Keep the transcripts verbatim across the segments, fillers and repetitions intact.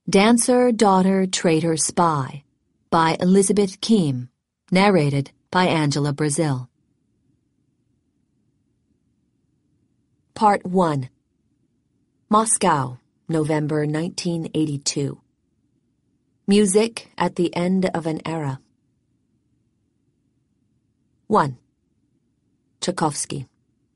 Dancer, Daughter, Traitor, Spy by Elizabeth Keim, narrated by Angela Brazil. Part one. Moscow, November nineteen eighty-two. Music at the End of an Era. one. Tchaikovsky.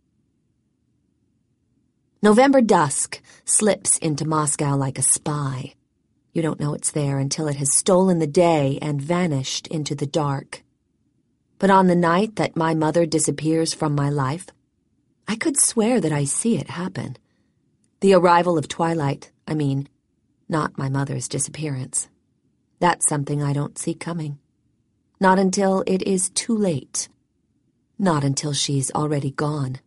November dusk slips into Moscow like a spy. You don't know it's there until it has stolen the day and vanished into the dark. But on the night that my mother disappears from my life, I could swear that I see it happen. The arrival of twilight, I mean, not my mother's disappearance. That's something I don't see coming. Not until it is too late. Not until she's already gone.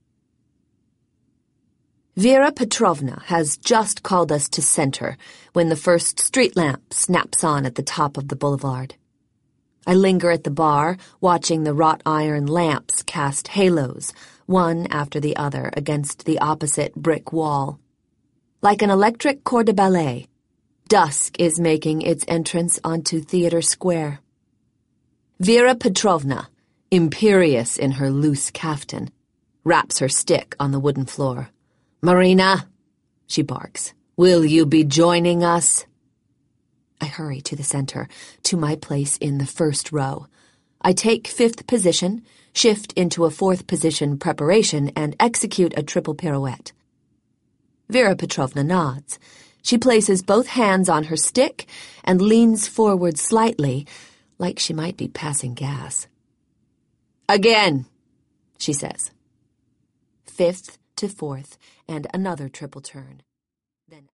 Vera Petrovna has just called us to center when the first street lamp snaps on at the top of the boulevard. I linger at the bar, watching the wrought iron lamps cast halos, one after the other, against the opposite brick wall. Like an electric corps de ballet, dusk is making its entrance onto Theater Square. Vera Petrovna, imperious in her loose caftan, raps her stick on the wooden floor. "Marina," she barks, "will you be joining us?" I hurry to the center, to my place in the first row. I take fifth position, shift into a fourth position preparation, and execute a triple pirouette. Vera Petrovna nods. She places both hands on her stick and leans forward slightly, like she might be passing gas. "Again," she says. Fifth to fourth, and another triple turn.